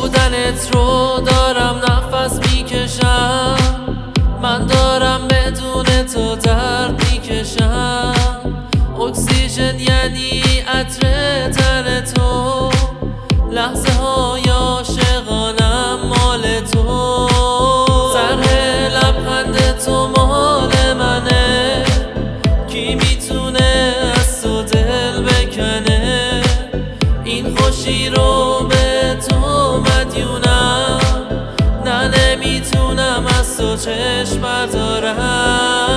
بودنت رو دارم نفس میکشم، من دارم بدون تو درد میکشم. اکسیژن یعنی عطر تن تو، لحظه های عاشقانم مال تو. طرح لبخند تو مال منه، کی میتونه از تو دل بکنه؟ این خوشی رو به تو مدیونم، نه نمیتونم از تو چشم بردارم.